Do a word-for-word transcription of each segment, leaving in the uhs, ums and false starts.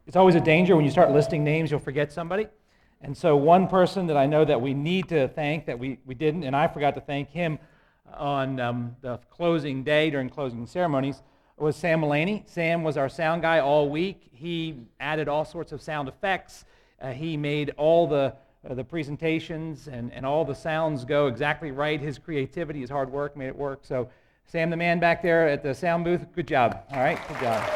It's always a danger when you start listing names, you'll forget somebody. And so one person that I know that we need to thank, that we, we didn't, and I forgot to thank him on um, the closing day during closing ceremonies, was Sam Mulaney. Sam was our sound guy all week. He added all sorts of sound effects. Uh, he made all the uh, the presentations and, and all the sounds go exactly right. His creativity, his hard work made it work. So Sam, the man back there at the sound booth, good job. All right, good job.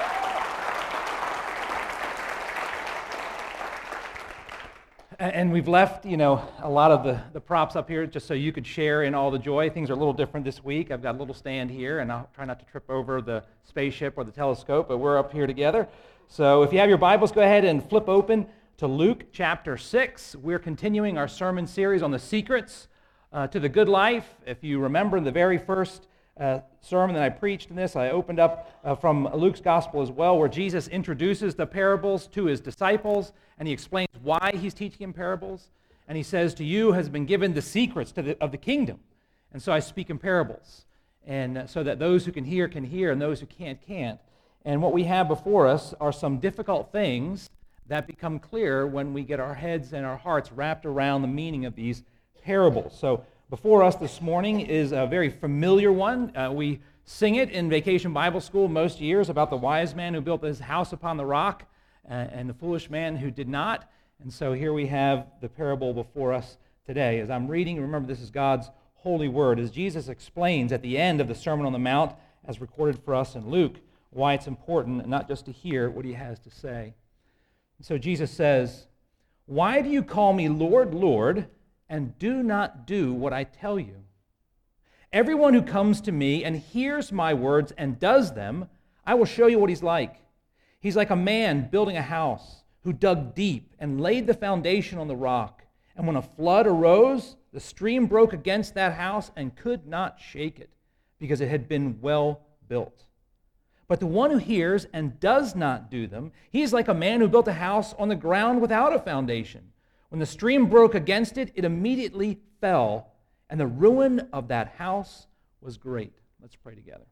And we've left, you know, a lot of the, the props up here just so you could share in all the joy. Things are a little different this week. I've got a little stand here, and I'll try not to trip over the spaceship or the telescope, but we're up here together. So if you have your Bibles, go ahead and flip open to Luke chapter six. We're continuing our sermon series on the secrets uh, to the good life. If you remember the very first uh, sermon that I preached in this, I opened up uh, from Luke's gospel as well, where Jesus introduces the parables to his disciples, and he explains why he's teaching in parables. And he says, to you has been given the secrets to the, of the kingdom. And so I speak in parables, and uh, so that those who can hear can hear, and those who can't, can't. And what we have before us are some difficult things that become clear when we get our heads and our hearts wrapped around the meaning of these parables. So before us this morning is a very familiar one. Uh, we sing it in Vacation Bible School most years about the wise man who built his house upon the rock uh, and the foolish man who did not. And so here we have the parable before us today. As I'm reading, remember this is God's holy word. As Jesus explains at the end of the Sermon on the Mount, as recorded for us in Luke, why it's important not just to hear what he has to say. So Jesus says, "Why do you call me Lord, Lord, and do not do what I tell you? Everyone who comes to me and hears my words and does them, I will show you what he's like. He's like a man building a house who dug deep and laid the foundation on the rock. And when a flood arose, the stream broke against that house and could not shake it, because it had been well built. But the one who hears and does not do them, he is like a man who built a house on the ground without a foundation. When the stream broke against it, it immediately fell, and the ruin of that house was great." Let's pray together.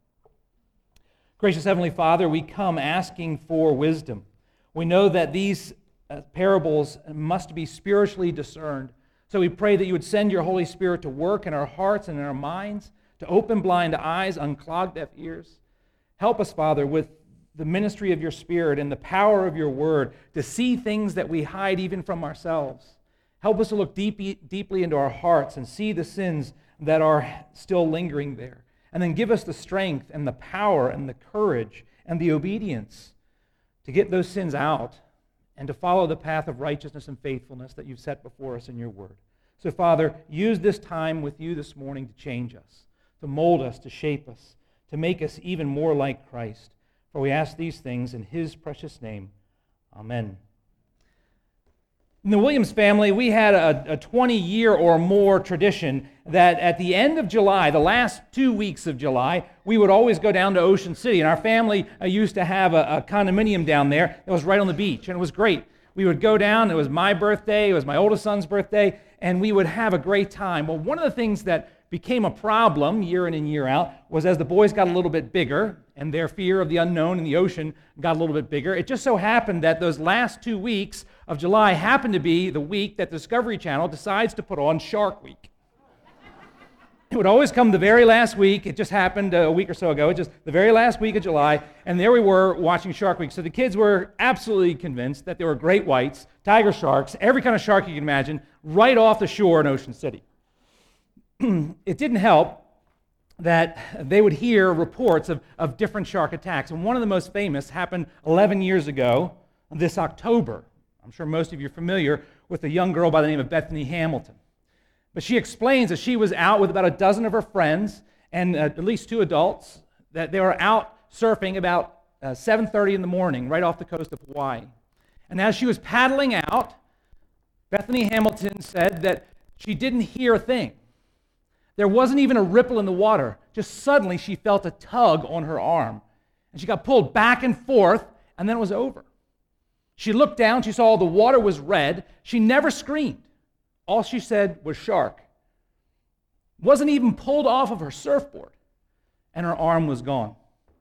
Gracious Heavenly Father, we come asking for wisdom. We know that these uh, parables must be spiritually discerned. So we pray that you would send your Holy Spirit to work in our hearts and in our minds, to open blind eyes, unclog deaf ears. Help us, Father, with the ministry of your Spirit and the power of your word to see things that we hide even from ourselves. Help us to look deep, deeply into our hearts and see the sins that are still lingering there. And then give us the strength and the power and the courage and the obedience to get those sins out and to follow the path of righteousness and faithfulness that you've set before us in your word. So, Father, use this time with you this morning to change us, to mold us, to shape us, to make us even more like Christ. For we ask these things in his precious name. Amen. In the Williams family, we had a twenty-year or more tradition that at the end of July, the last two weeks of July, we would always go down to Ocean City. And our family uh, used to have a, a condominium down there that was right on the beach, and it was great. We would go down. It was my birthday. It was my oldest son's birthday, and we would have a great time. Well, one of the things that became a problem year in and year out was as the boys got a little bit bigger and their fear of the unknown in the ocean got a little bit bigger, it just so happened that those last two weeks of July happened to be the week that Discovery Channel decides to put on Shark Week. It would always come the very last week. It just happened a week or so ago. It just the very last week of July, and there we were watching Shark Week. So the kids were absolutely convinced that there were great whites, tiger sharks, every kind of shark you can imagine, right off the shore in Ocean City. It didn't help that they would hear reports of, of different shark attacks. And one of the most famous happened eleven years ago, this October. I'm sure most of you are familiar with a young girl by the name of Bethany Hamilton. But she explains that she was out with about a dozen of her friends and uh, at least two adults, that they were out surfing about uh, seven thirty in the morning right off the coast of Hawaii. And as she was paddling out, Bethany Hamilton said that she didn't hear a thing. There wasn't even a ripple in the water. Just suddenly she felt a tug on her arm. And she got pulled back and forth, and then it was over. She looked down, she saw the water was red. She never screamed. All she said was shark. Wasn't even pulled off of her surfboard, and her arm was gone.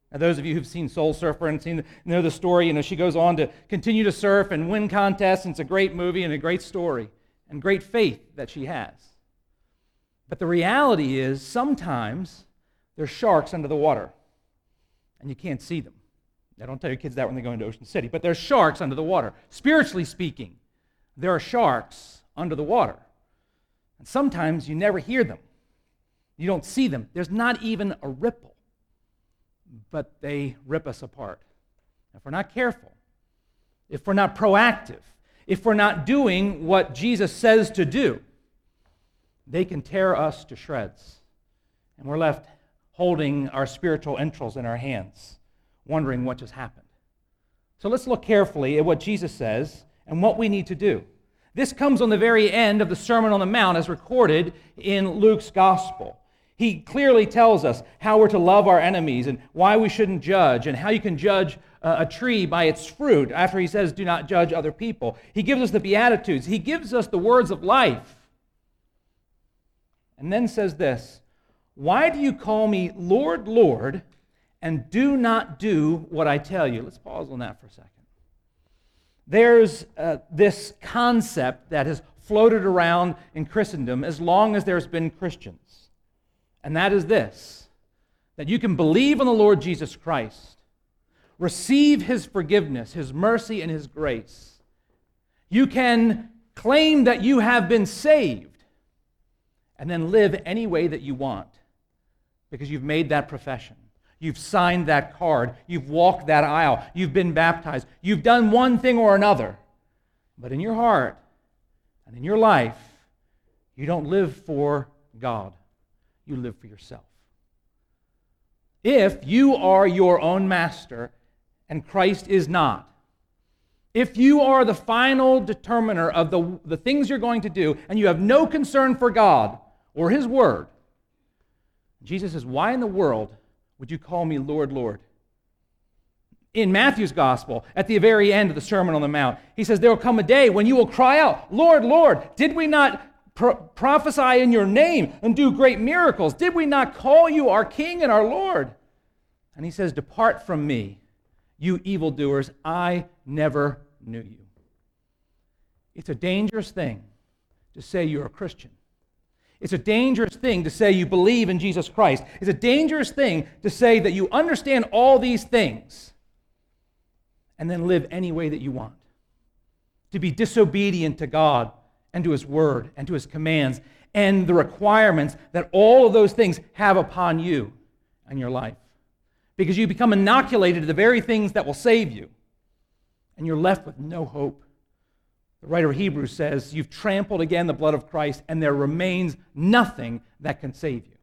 Now, those of you who've seen Soul Surfer and seen know the story, you know, she goes on to continue to surf and win contests, and it's a great movie and a great story and great faith that she has. But the reality is sometimes there's sharks under the water, and you can't see them. Now, don't tell your kids that when they go into Ocean City, but there's sharks under the water. Spiritually speaking, there are sharks under the water. And sometimes you never hear them. You don't see them. There's not even a ripple. But they rip us apart. If we're not careful, if we're not proactive, if we're not doing what Jesus says to do, they can tear us to shreds. And we're left holding our spiritual entrails in our hands, wondering what just happened. So let's look carefully at what Jesus says and what we need to do. This comes on the very end of the Sermon on the Mount as recorded in Luke's Gospel. He clearly tells us how we're to love our enemies and why we shouldn't judge and how you can judge a tree by its fruit after he says, do not judge other people. He gives us the Beatitudes. He gives us the words of life. And then says this, why do you call me Lord, Lord, and do not do what I tell you? Let's pause on that for a second. There's uh, this concept that has floated around in Christendom as long as there's been Christians. And that is this, that you can believe in the Lord Jesus Christ, receive His forgiveness, His mercy, and His grace. You can claim that you have been saved and then live any way that you want because you've made that profession. You've signed that card. You've walked that aisle. You've been baptized. You've done one thing or another. But in your heart and in your life, you don't live for God. You live for yourself. If you are your own master and Christ is not, if you are the final determiner of the, the things you're going to do and you have no concern for God or His Word, Jesus says, why in the world would you call me Lord, Lord? In Matthew's Gospel, at the very end of the Sermon on the Mount, he says, there will come a day when you will cry out, Lord, Lord, did we not pro- prophesy in your name and do great miracles? Did we not call you our King and our Lord? And he says, depart from me, you evildoers, I never knew you. It's a dangerous thing to say you're a Christian. It's a dangerous thing to say you believe in Jesus Christ. It's a dangerous thing to say that you understand all these things and then live any way that you want. To be disobedient to God and to His Word and to His commands and the requirements that all of those things have upon you and your life. Because you become inoculated to the very things that will save you and you're left with no hope. The writer of Hebrews says, you've trampled again the blood of Christ, and there remains nothing that can save you.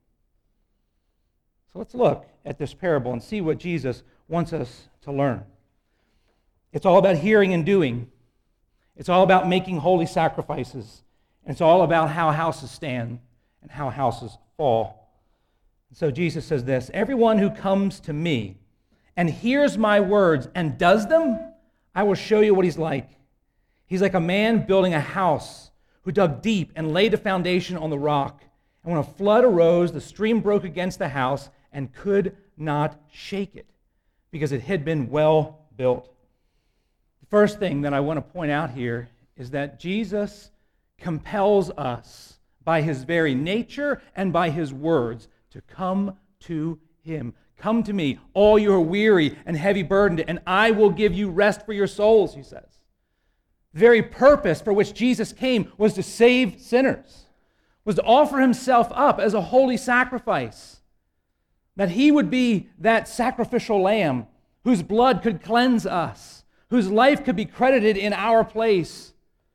So let's look at this parable and see what Jesus wants us to learn. It's all about hearing and doing. It's all about making holy sacrifices. And it's all about how houses stand and how houses fall. So Jesus says this, everyone who comes to me and hears my words and does them, I will show you what he's like. He's like a man building a house who dug deep and laid a foundation on the rock. And when a flood arose, the stream broke against the house and could not shake it because it had been well built. The first thing that I want to point out here is that Jesus compels us by His very nature and by His words to come to Him. Come to me, all you are weary and heavy burdened, and I will give you rest for your souls, He says. The very purpose for which Jesus came was to save sinners, was to offer Himself up as a holy sacrifice, that He would be that sacrificial lamb whose blood could cleanse us, whose life could be credited in our place,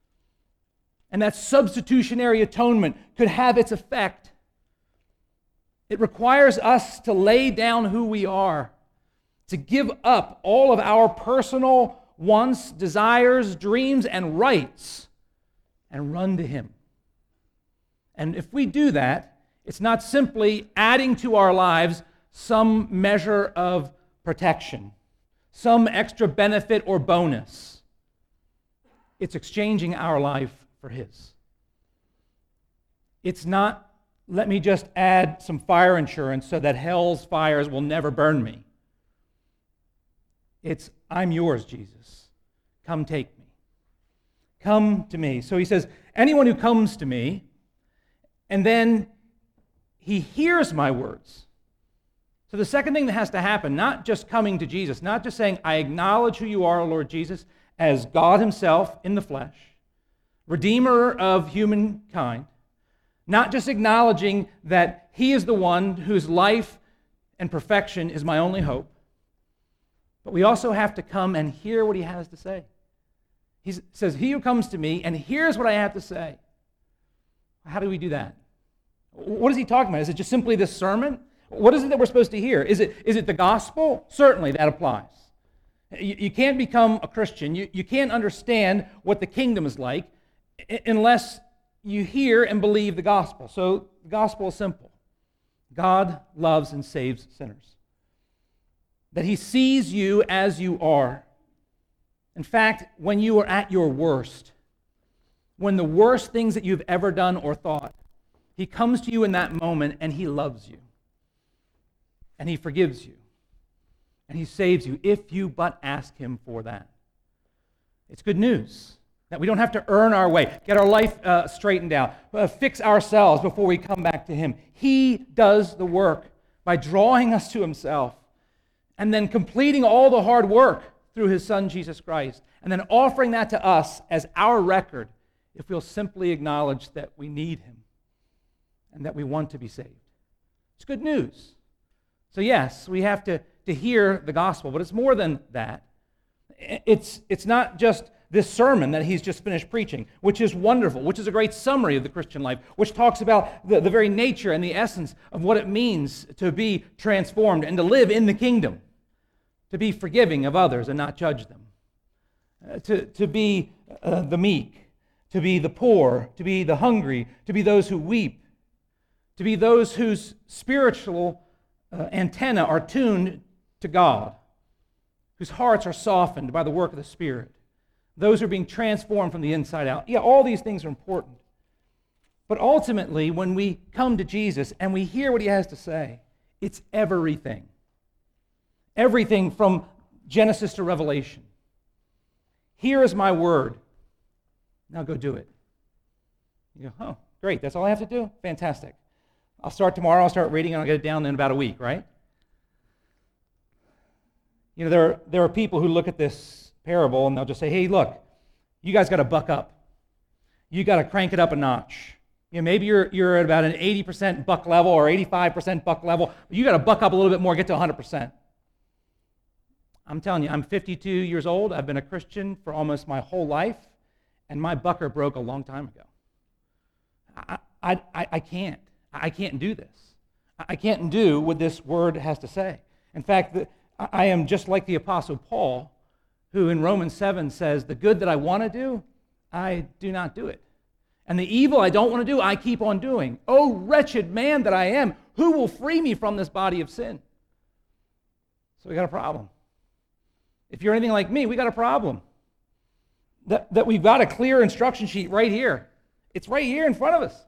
and that substitutionary atonement could have its effect. It requires us to lay down who we are, to give up all of our personal wants, desires, dreams, and rights, and run to Him. And if we do that, it's not simply adding to our lives some measure of protection, some extra benefit or bonus. It's exchanging our life for His. It's not, let me just add some fire insurance so that hell's fires will never burn me. It's, I'm yours, Jesus. Come take me. Come to me. So he says, anyone who comes to me, and then he hears my words. So the second thing that has to happen, not just coming to Jesus, not just saying, I acknowledge who you are, Lord Jesus, as God himself in the flesh, Redeemer of humankind, not just acknowledging that he is the one whose life and perfection is my only hope, but we also have to come and hear what he has to say. He says, he who comes to me and hears what I have to say. How do we do that? What is he talking about? Is it just simply this sermon? What is it that we're supposed to hear? Is it, is it the gospel? Certainly, that applies. You, you can't become a Christian. You, you can't understand what the kingdom is like unless you hear and believe the gospel. So the gospel is simple. God loves and saves sinners. That he sees you as you are. In fact, when you are at your worst, when the worst things that you've ever done or thought, he comes to you in that moment and he loves you. And he forgives you. And he saves you if you but ask him for that. It's good news that we don't have to earn our way, get our life uh, straightened out, uh, fix ourselves before we come back to him. He does the work by drawing us to himself and then completing all the hard work through his Son, Jesus Christ, and then offering that to us as our record if we'll simply acknowledge that we need him and that we want to be saved. It's good news. So yes, we have to, to hear the gospel, but it's more than that. It's, it's not just this sermon that he's just finished preaching, which is wonderful, which is a great summary of the Christian life, which talks about the, the very nature and the essence of what it means to be transformed and to live in the kingdom, to be forgiving of others and not judge them, uh, to, to be uh, the meek, to be the poor, to be the hungry, to be those who weep, to be those whose spiritual uh, antenna are tuned to God, whose hearts are softened by the work of the Spirit, those who are being transformed from the inside out. Yeah, all these things are important. But ultimately, when we come to Jesus and we hear what he has to say, it's everything. Everything from Genesis to Revelation. Here is my word. Now go do it. You go, oh, great, that's all I have to do? Fantastic. I'll start tomorrow, I'll start reading, and I'll get it down in about a week, right? You know, there are, there are people who look at this parable and they'll just say, hey, look, you guys got to buck up. You got to crank it up a notch. You know, maybe you're, you're at about an eighty percent buck level or eighty-five percent buck level, but you got to buck up a little bit more, get to one hundred percent. I'm telling you, I'm fifty-two years old. I've been a Christian for almost my whole life, and my bucker broke a long time ago. I, I, I, I can't. I can't do this. I can't do what this word has to say. In fact, the, I am just like the Apostle Paul, who in Romans seven says, the good that I want to do, I do not do it. And the evil I don't want to do, I keep on doing. Oh, wretched man that I am, who will free me from this body of sin? So we got a problem. If you're anything like me, we got a problem. That, that we've got a clear instruction sheet right here. It's right here in front of us.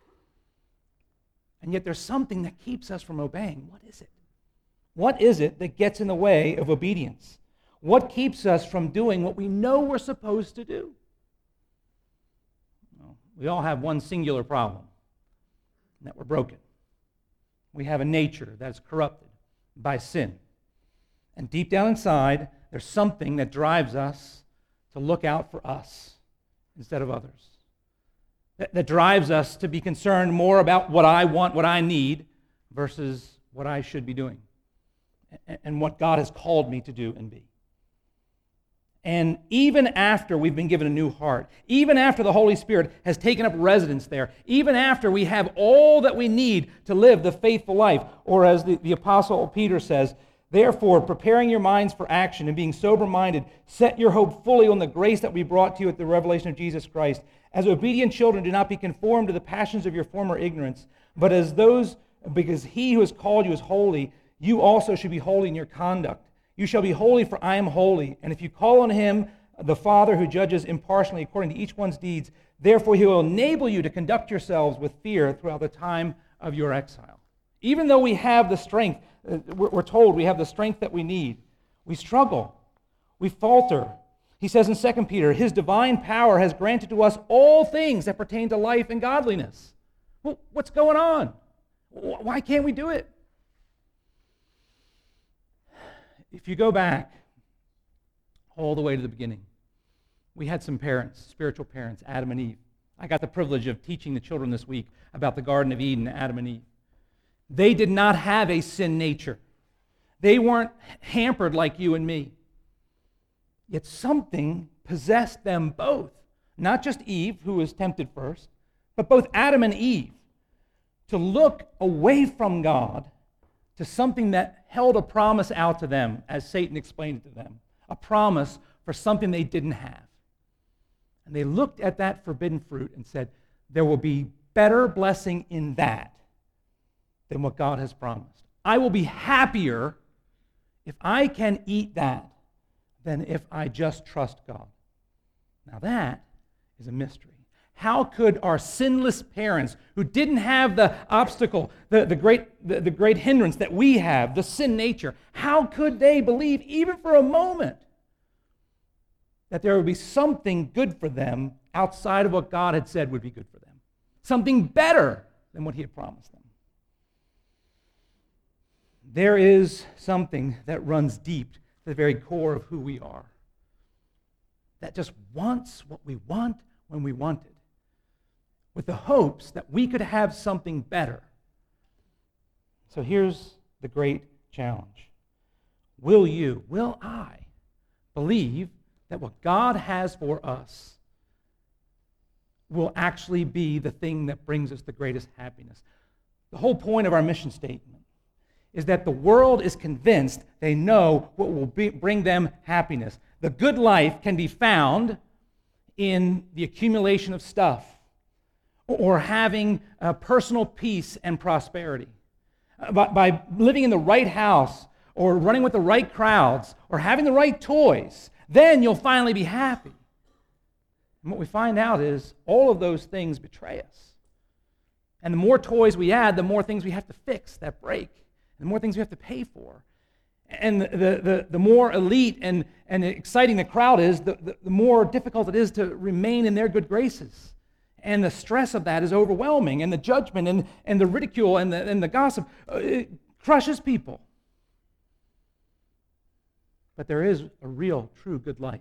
And yet there's something that keeps us from obeying. What is it? What is it that gets in the way of obedience? What keeps us from doing what we know we're supposed to do? Well, we all have one singular problem, that we're broken. We have a nature that's corrupted by sin. And deep down inside, there's something that drives us to look out for us instead of others. That, that drives us to be concerned more about what I want, what I need, versus what I should be doing and, and what God has called me to do and be. And even after we've been given a new heart, even after the Holy Spirit has taken up residence there, even after we have all that we need to live the faithful life, or as the, the Apostle Peter says, therefore, preparing your minds for action and being sober-minded, set your hope fully on the grace that we brought to you at the revelation of Jesus Christ. As obedient children, do not be conformed to the passions of your former ignorance, but as those, because he who has called you is holy, you also should be holy in your conduct. You shall be holy, for I am holy. And if you call on him, the Father who judges impartially according to each one's deeds, therefore he will enable you to conduct yourselves with fear throughout the time of your exile. Even though we have the strength, we're told we have the strength that we need, we struggle We falter. He says in Second Peter, his divine power has granted to us all things that pertain to life and godliness. Well, what's going on? Why can't we do it? If you go back all the way to the beginning, we had some parents, spiritual parents, Adam and Eve. I got the privilege of teaching the children this week about the Garden of Eden, Adam and Eve. They did not have a sin nature. They weren't hampered like you and me. Yet something possessed them both. Not just Eve, who was tempted first, but both Adam and Eve, to look away from God to something that held a promise out to them, as Satan explained it to them, a promise for something they didn't have. And they looked at that forbidden fruit and said, there will be better blessing in that than what God has promised. I will be happier if I can eat that than if I just trust God. Now that is a mystery. How could our sinless parents, who didn't have the obstacle, the, the, great, the, the great hindrance that we have, the sin nature, how could they believe, even for a moment, that there would be something good for them outside of what God had said would be good for them? Something better than what he had promised them. There is something that runs deep to the very core of who we are, that just wants what we want when we want it, with the hopes that we could have something better. So here's the great challenge. Will you, will I, believe that what God has for us will actually be the thing that brings us the greatest happiness? The whole point of our mission statement is that the world is convinced they know what will be, bring them happiness. The good life can be found in the accumulation of stuff, or having uh, personal peace and prosperity. Uh, by, by living in the right house, or running with the right crowds, or having the right toys, then you'll finally be happy. And what we find out is all of those things betray us. And the more toys we add, the more things we have to fix that break, and the more things we have to pay for. And the, the, the, the more elite and, and exciting the crowd is, the, the, the more difficult it is to remain in their good graces. And the stress of that is overwhelming, and the judgment and, and the ridicule and the, and the gossip, uh, it crushes people. But there is a real, true good life.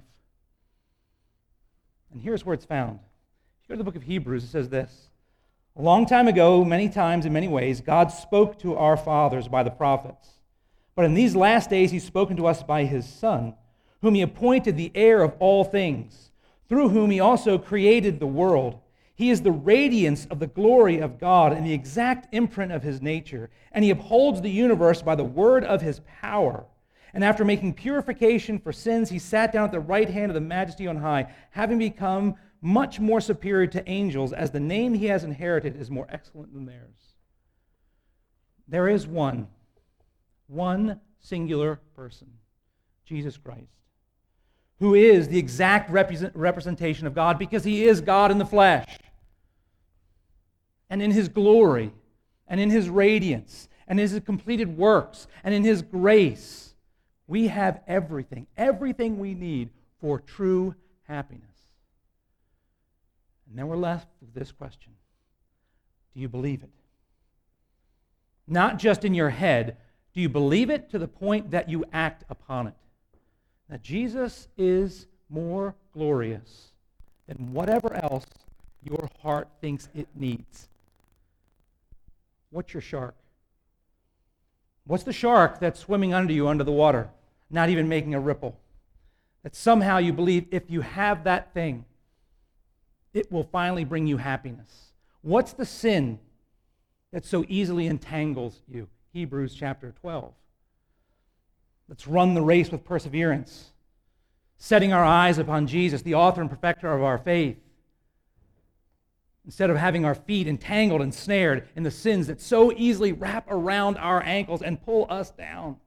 And here's where it's found. If you go to the book of Hebrews, it says this: a long time ago, many times in many ways, God spoke to our fathers by the prophets. But in these last days, he's spoken to us by his Son, whom he appointed the heir of all things, through whom he also created the world. He is the radiance of the glory of God and the exact imprint of his nature, and he upholds the universe by the word of his power. And after making purification for sins, he sat down at the right hand of the Majesty on high, having become much more superior to angels, as the name he has inherited is more excellent than theirs. There is one, one singular person, Jesus Christ, who is the exact represent, representation of God, because he is God in the flesh. And in his glory, and in his radiance, and in his completed works, and in his grace, we have everything, everything we need for true happiness. And then we're left with this question: do you believe it? Not just in your head. Do you believe it to the point that you act upon it? That Jesus is more glorious than whatever else your heart thinks it needs. What's your shark? What's the shark that's swimming under you under the water, not even making a ripple? That somehow you believe if you have that thing, it will finally bring you happiness. What's the sin that so easily entangles you? Hebrews chapter twelve. Let's run the race with perseverance, setting our eyes upon Jesus, the author and perfecter of our faith, instead of having our feet entangled and snared in the sins that so easily wrap around our ankles and pull us down.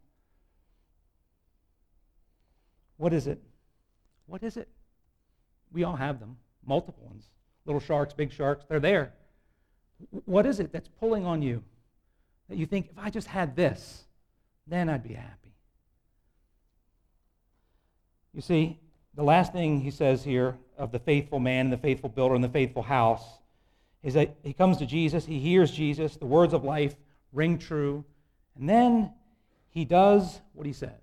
What is it? What is it? We all have them, multiple ones. Little sharks, big sharks, they're there. What is it that's pulling on you that you think, if I just had this, then I'd be happy? You see, the last thing he says here of the faithful man and the faithful builder and the faithful house is that he comes to Jesus, he hears Jesus, the words of life ring true, and then he does what he says.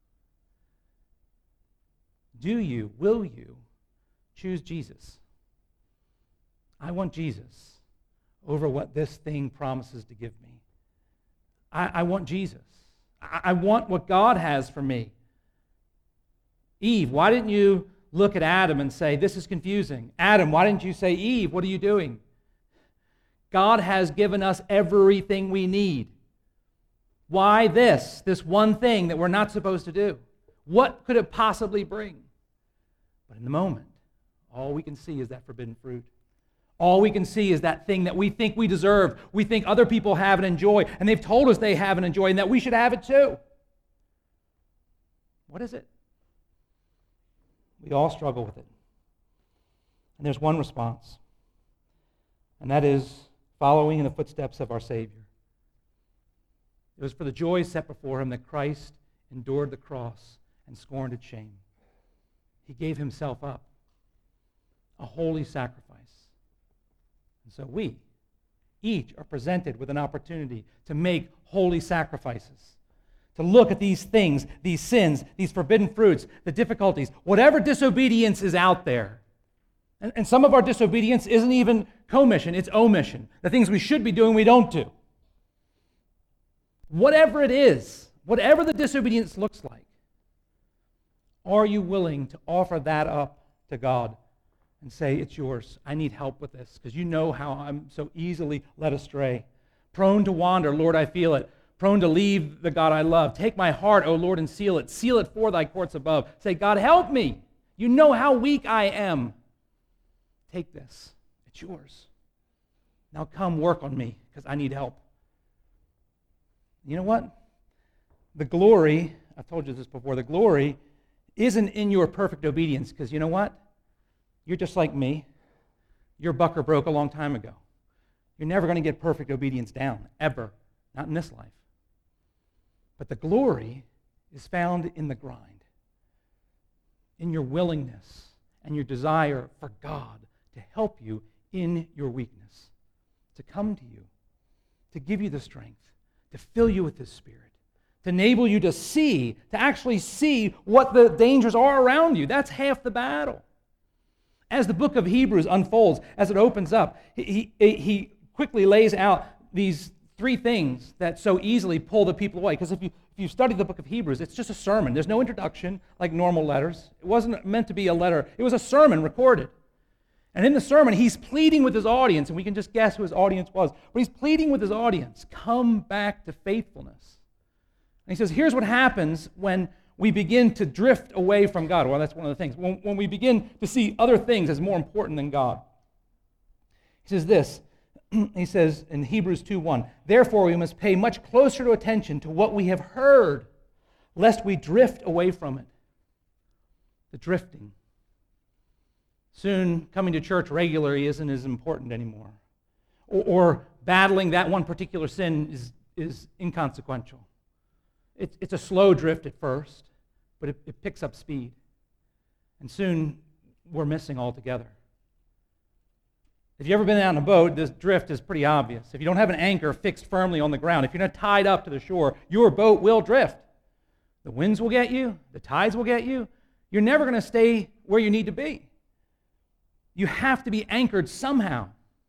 Do you, will you, choose Jesus? I want Jesus over what this thing promises to give me. I, I want Jesus. I, I want what God has for me. Eve, why didn't you look at Adam and say, this is confusing? Adam, why didn't you say, Eve, what are you doing? God has given us everything we need. Why this? This one thing that we're not supposed to do? What could it possibly bring? But in the moment, all we can see is that forbidden fruit. All we can see is that thing that we think we deserve, we think other people have and enjoy, and they've told us they have and enjoy, and that we should have it too. What is it? We all struggle with it. And there's one response, and that is following in the footsteps of our Savior. It was for the joy set before him that Christ endured the cross and scorned its shame. He gave himself up, a holy sacrifice. And so we, each, are presented with an opportunity to make holy sacrifices, to look at these things, these sins, these forbidden fruits, the difficulties, whatever disobedience is out there. And, and some of our disobedience isn't even commission, it's omission. The things we should be doing, we don't do. Whatever it is, whatever the disobedience looks like, are you willing to offer that up to God and say, it's yours. I need help with this because you know how I'm so easily led astray. Prone to wander, Lord, I feel it. Prone to leave the God I love. Take my heart, O Lord, and seal it. Seal it for thy courts above. Say, God, help me. You know how weak I am. Take this. It's yours. Now come work on me because I need help. You know what? The glory, I've told you this before, the glory isn't in your perfect obedience because you know what? You're just like me. Your bucker broke a long time ago. You're never going to get perfect obedience down, ever. Not in this life. But the glory is found in the grind, in your willingness and your desire for God to help you in your weakness, to come to you, to give you the strength, to fill you with His Spirit, to enable you to see, to actually see what the dangers are around you. That's half the battle. As the book of Hebrews unfolds, as it opens up, he, he, he quickly lays out these three things that so easily pull the people away. Because if you, if you study the book of Hebrews, it's just a sermon. There's no introduction like normal letters. It wasn't meant to be a letter. It was a sermon recorded. And in the sermon, he's pleading with his audience, and we can just guess who his audience was, but he's pleading with his audience, come back to faithfulness. And he says, here's what happens when we begin to drift away from God. Well, that's one of the things. When, when we begin to see other things as more important than God. He says this, he says in Hebrews two one, therefore we must pay much closer attention to what we have heard, lest we drift away from it. The drifting. Soon coming to church regularly isn't as important anymore. Or, or battling that one particular sin is, is inconsequential. It's, it's a slow drift at first, but it, it picks up speed. And soon we're missing altogether. If you've ever been out on a boat, this drift is pretty obvious. If you don't have an anchor fixed firmly on the ground, if you're not tied up to the shore, your boat will drift. The winds will get you. The tides will get you. You're never going to stay where you need to be. You have to be anchored somehow.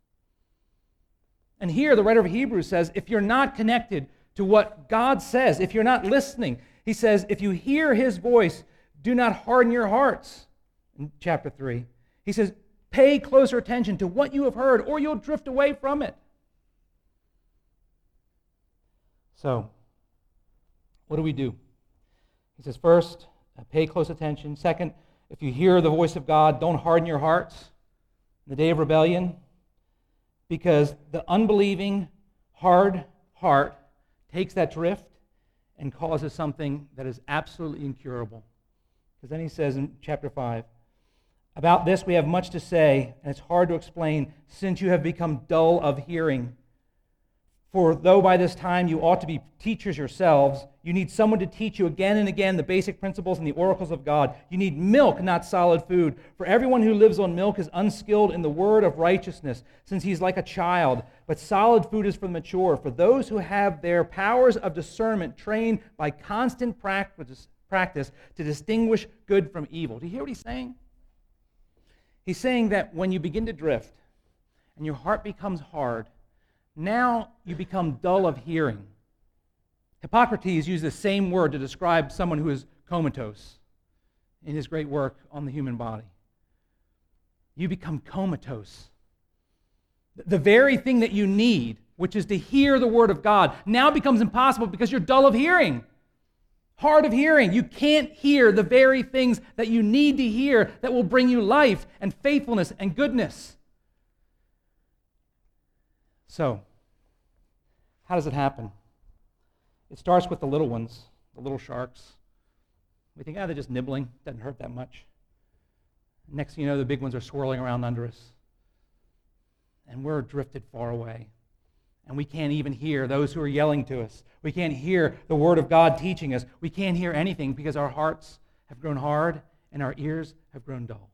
And here the writer of Hebrews says, if you're not connected to what God says, if you're not listening, he says, if you hear his voice, do not harden your hearts. In chapter three, he says, pay closer attention to what you have heard, or you'll drift away from it. So, what do we do? He says, first, pay close attention. Second, if you hear the voice of God, don't harden your hearts in the day of rebellion, because the unbelieving, hard heart takes that drift and causes something that is absolutely incurable. Because then he says in chapter five, about this we have much to say, and it's hard to explain, since you have become dull of hearing. For though by this time you ought to be teachers yourselves, you need someone to teach you again and again the basic principles and the oracles of God. You need milk, not solid food. For everyone who lives on milk is unskilled in the word of righteousness, since he's like a child. But solid food is for the mature, for those who have their powers of discernment trained by constant practice, practice to distinguish good from evil. Do you hear what he's saying? He's saying that when you begin to drift and your heart becomes hard, now you become dull of hearing. Hippocrates used the same word to describe someone who is comatose in his great work on the human body. You become comatose. The very thing that you need, which is to hear the word of God, now becomes impossible because you're dull of hearing. Hard of hearing. You can't hear the very things that you need to hear that will bring you life and faithfulness and goodness. So, how does it happen? It starts with the little ones, the little sharks. We think, ah, they're just nibbling. Doesn't hurt that much. Next thing you know, the big ones are swirling around under us. And we're drifted far away. And we can't even hear those who are yelling to us. We can't hear the Word of God teaching us. We can't hear anything because our hearts have grown hard and our ears have grown dull.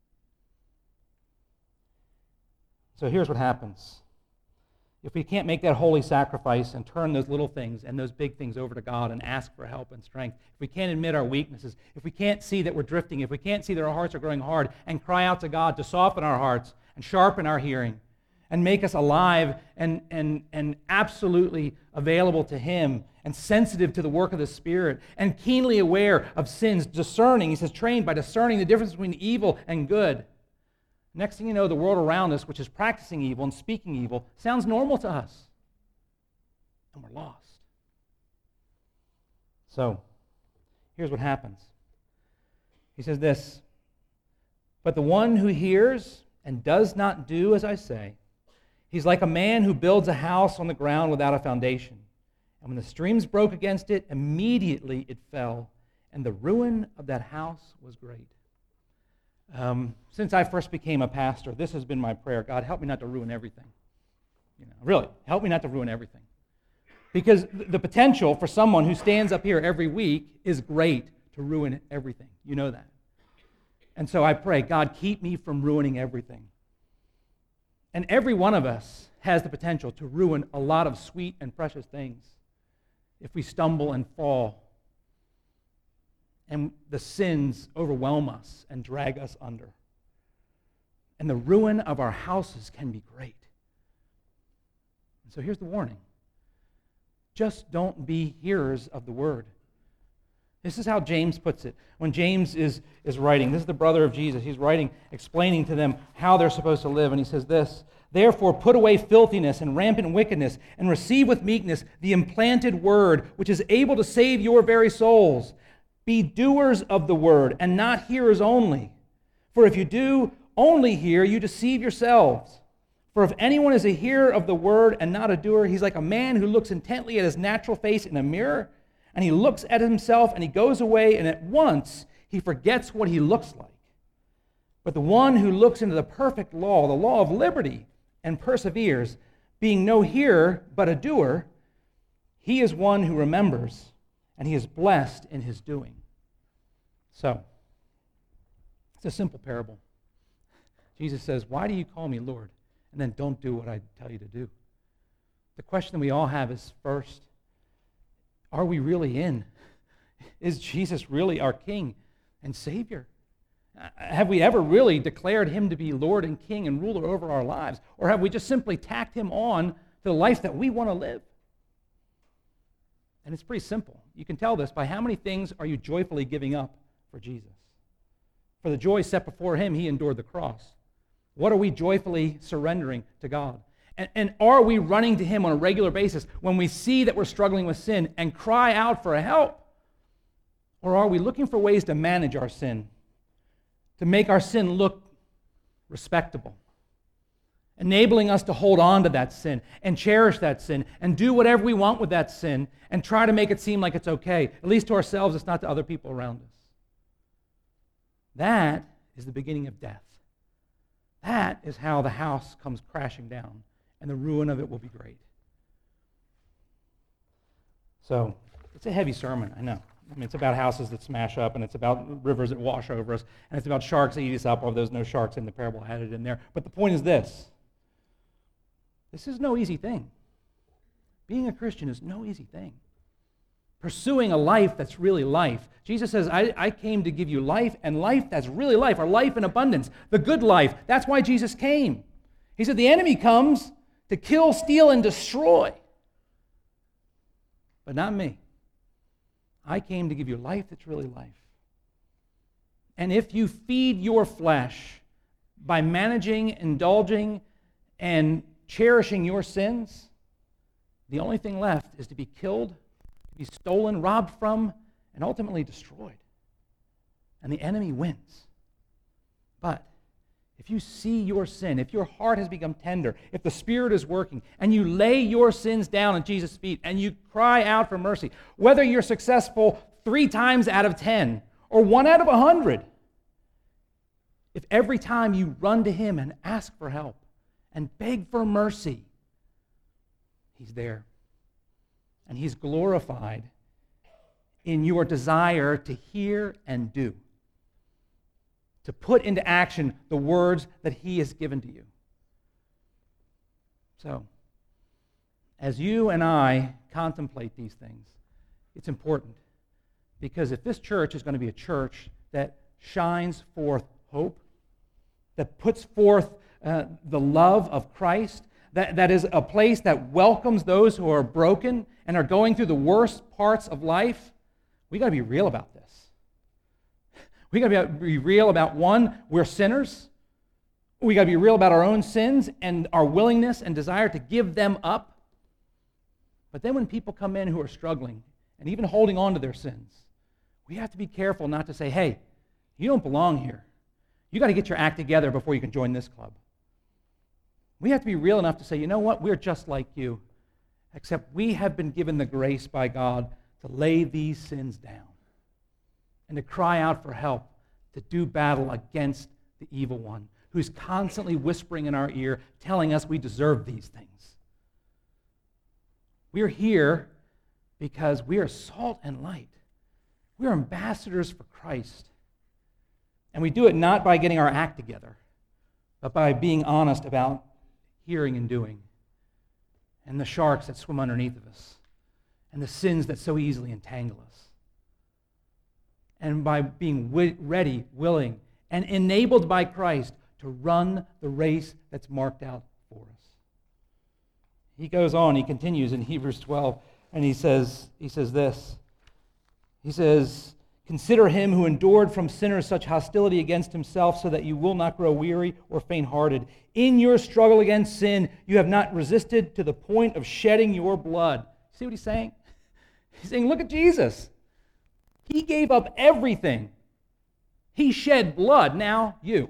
So here's what happens. If we can't make that holy sacrifice and turn those little things and those big things over to God and ask for help and strength, if we can't admit our weaknesses, if we can't see that we're drifting, if we can't see that our hearts are growing hard and cry out to God to soften our hearts and sharpen our hearing and make us alive and, and, and absolutely available to Him and sensitive to the work of the Spirit and keenly aware of sins, discerning, he says, trained by discerning the difference between evil and good. Next thing you know, the world around us, which is practicing evil and speaking evil, sounds normal to us. And we're lost. So, here's what happens. He says this, but the one who hears and does not do as I say, he's like a man who builds a house on the ground without a foundation. And when the streams broke against it, immediately it fell, and the ruin of that house was great. Um, since I first became a pastor, this has been my prayer. God, help me not to ruin everything. You know, really, help me not to ruin everything. Because the potential for someone who stands up here every week is great to ruin everything. You know that. And so I pray, God, keep me from ruining everything. And every one of us has the potential to ruin a lot of sweet and precious things if we stumble and fall and the sins overwhelm us and drag us under. And the ruin of our houses can be great. And so here's the warning. Just don't be hearers of the word. This is how James puts it. When James is, is writing, this is the brother of Jesus, he's writing, explaining to them how they're supposed to live, and he says this, therefore put away filthiness and rampant wickedness, and receive with meekness the implanted word, which is able to save your very souls. Be doers of the word, and not hearers only. For if you do only hear, you deceive yourselves. For if anyone is a hearer of the word and not a doer, he's like a man who looks intently at his natural face in a mirror, and he looks at himself, and he goes away, and at once he forgets what he looks like. But the one who looks into the perfect law, the law of liberty, and perseveres, being no hearer but a doer, he is one who remembers, and he is blessed in his doing. So, it's a simple parable. Jesus says, why do you call me Lord? And then don't do what I tell you to do. The question we all have is, first, are we really in? Is Jesus really our King and Savior? Have we ever really declared Him to be Lord and King and ruler over our lives? Or have we just simply tacked Him on to the life that we want to live? And it's pretty simple. You can tell this by how many things are you joyfully giving up for Jesus. For the joy set before Him, He endured the cross. What are we joyfully surrendering to God? And, and are we running to Him on a regular basis when we see that we're struggling with sin and cry out for help? Or are we looking for ways to manage our sin, to make our sin look respectable, enabling us to hold on to that sin and cherish that sin and do whatever we want with that sin and try to make it seem like it's okay, at least to ourselves, it's not to other people around us? That is the beginning of death. That is how the house comes crashing down, and the ruin of it will be great. So it's a heavy sermon, I know. I mean, it's about houses that smash up, and it's about rivers that wash over us, and it's about sharks that eat us up, although there's no sharks in the parable. I had it in there. But the point is this. This is no easy thing. Being a Christian is no easy thing. Pursuing a life that's really life. Jesus says, I, I came to give you life, and life that's really life, or life in abundance, the good life. That's why Jesus came. He said, the enemy comes to kill, steal, and destroy. But not me. I came to give you life that's really life. And if you feed your flesh by managing, indulging, and cherishing your sins, the only thing left is to be killed, to be stolen, robbed from, and ultimately destroyed. And the enemy wins. But if you see your sin, if your heart has become tender, if the Spirit is working, and you lay your sins down at Jesus' feet, and you cry out for mercy, whether you're successful three times out of ten, or one out of a hundred, if every time you run to Him and ask for help, and beg for mercy, He's there. And He's glorified in your desire to hear and do, to put into action the words that He has given to you. So, as you and I contemplate these things, it's important, because if this church is going to be a church that shines forth hope, that puts forth uh, the love of Christ, that, that is a place that welcomes those who are broken and are going through the worst parts of life, we got to be real about this. We got to be real about, one, we're sinners. We got to be real about our own sins and our willingness and desire to give them up. But then when people come in who are struggling and even holding on to their sins, we have to be careful not to say, hey, you don't belong here. You got to get your act together before you can join this club. We have to be real enough to say, you know what, we're just like you, except we have been given the grace by God to lay these sins down and to cry out for help, to do battle against the evil one, who's constantly whispering in our ear, telling us we deserve these things. We're here because we are salt and light. We're ambassadors for Christ. And we do it not by getting our act together, but by being honest about hearing and doing, and the sharks that swim underneath of us, and the sins that so easily entangle us. And by being wi- ready, willing, and enabled by Christ to run the race that's marked out for us. He goes on, he continues in Hebrews twelve, and he says, he says this. He says, consider him who endured from sinners such hostility against himself, so that you will not grow weary or faint-hearted. In your struggle against sin, you have not resisted to the point of shedding your blood. See what he's saying? He's saying, look at Jesus. He gave up everything. He shed blood. Now you.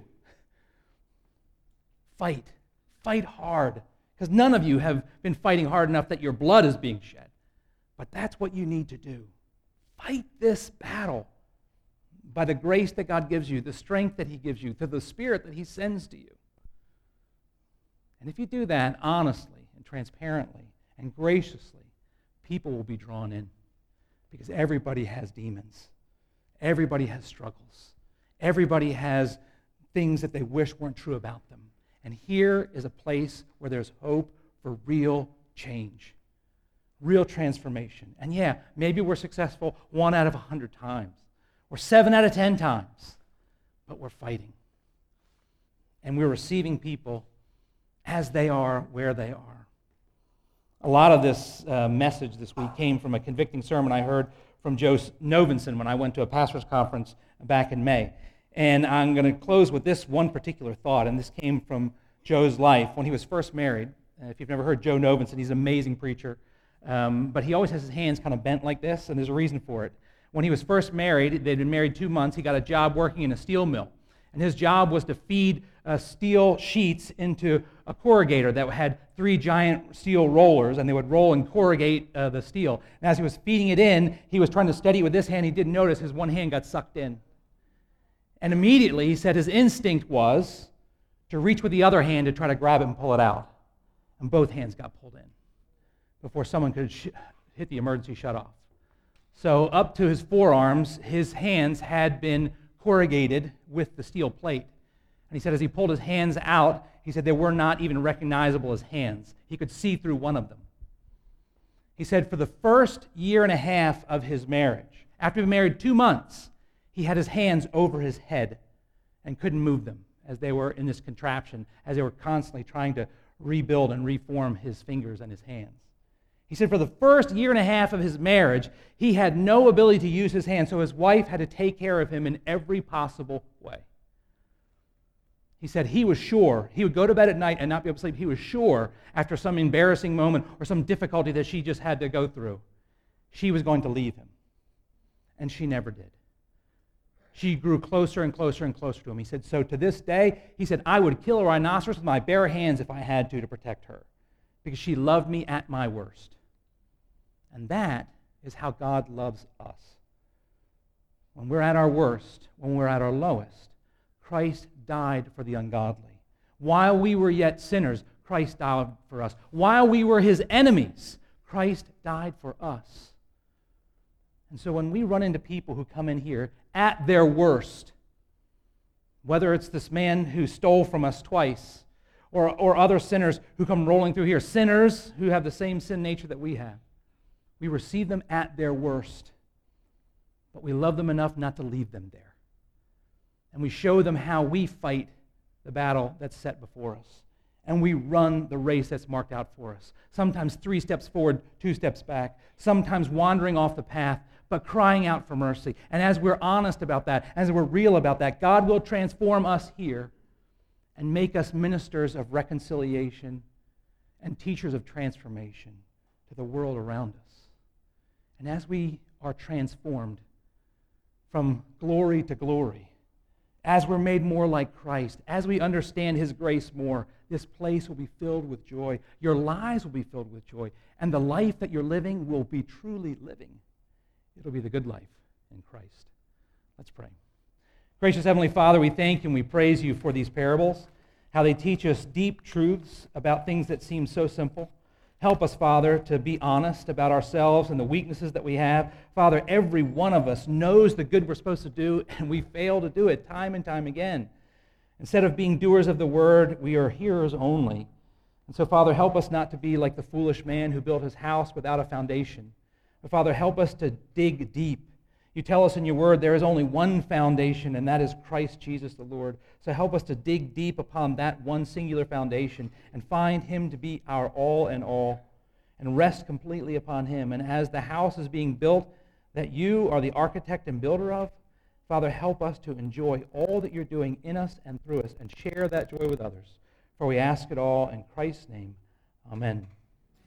Fight. Fight hard. Because none of you have been fighting hard enough that your blood is being shed. But that's what you need to do. Fight this battle by the grace that God gives you, the strength that He gives you, through the Spirit that He sends to you. And if you do that honestly and transparently and graciously, people will be drawn in. Because everybody has demons. Everybody has struggles. Everybody has things that they wish weren't true about them. And here is a place where there's hope for real change, real transformation. And yeah, maybe we're successful one out of a hundred times, or seven out of ten times, but we're fighting. And we're receiving people as they are, where they are. A lot of this uh, message this week came from a convicting sermon I heard from Joe Novenson when I went to a pastor's conference back in May. And I'm going to close with this one particular thought, and this came from Joe's life when he was first married. Uh, if you've never heard Joe Novenson, he's an amazing preacher, um, but he always has his hands kind of bent like this, and there's a reason for it. When he was first married, they'd been married two months, he got a job working in a steel mill. And his job was to feed uh, steel sheets into a corrugator that had three giant steel rollers, and they would roll and corrugate uh, the steel. And as he was feeding it in, he was trying to steady it with this hand. He didn't notice his one hand got sucked in. And immediately, he said his instinct was to reach with the other hand to try to grab it and pull it out. And both hands got pulled in before someone could sh- hit the emergency shutoff. So up to his forearms, his hands had been corrugated with the steel plate. And he said as he pulled his hands out, he said they were not even recognizable as hands. He could see through one of them. He said for the first year and a half of his marriage, after being married two months, he had his hands over his head and couldn't move them as they were in this contraption, as they were constantly trying to rebuild and reform his fingers and his hands. He said for the first year and a half of his marriage, he had no ability to use his hands, so his wife had to take care of him in every possible way. He said he was sure, he would go to bed at night and not be able to sleep. He was sure after some embarrassing moment or some difficulty that she just had to go through, she was going to leave him. And she never did. She grew closer and closer and closer to him. He said, so to this day, he said, I would kill a rhinoceros with my bare hands if I had to to protect her, because she loved me at my worst. And that is how God loves us. When we're at our worst, when we're at our lowest, Christ died for the ungodly. While we were yet sinners, Christ died for us. While we were his enemies, Christ died for us. And so when we run into people who come in here at their worst, whether it's this man who stole from us twice, or, or other sinners who come rolling through here, sinners who have the same sin nature that we have, we receive them at their worst, but we love them enough not to leave them there. And we show them how we fight the battle that's set before us. And we run the race that's marked out for us. Sometimes three steps forward, two steps back. Sometimes wandering off the path, but crying out for mercy. And as we're honest about that, as we're real about that, God will transform us here and make us ministers of reconciliation and teachers of transformation to the world around us. And as we are transformed from glory to glory, as we're made more like Christ, as we understand his grace more, this place will be filled with joy. Your lives will be filled with joy. And the life that you're living will be truly living. It'll be the good life in Christ. Let's pray. Gracious Heavenly Father, we thank you and we praise you for these parables, how they teach us deep truths about things that seem so simple. Help us, Father, to be honest about ourselves and the weaknesses that we have. Father, every one of us knows the good we're supposed to do, and we fail to do it time and time again. Instead of being doers of the word, we are hearers only. And so, Father, help us not to be like the foolish man who built his house without a foundation. But, Father, help us to dig deep. You tell us in your word there is only one foundation, and that is Christ Jesus the Lord. So help us to dig deep upon that one singular foundation and find him to be our all in all and rest completely upon him. And as the house is being built that you are the architect and builder of, Father, help us to enjoy all that you're doing in us and through us and share that joy with others. For we ask it all in Christ's name. Amen.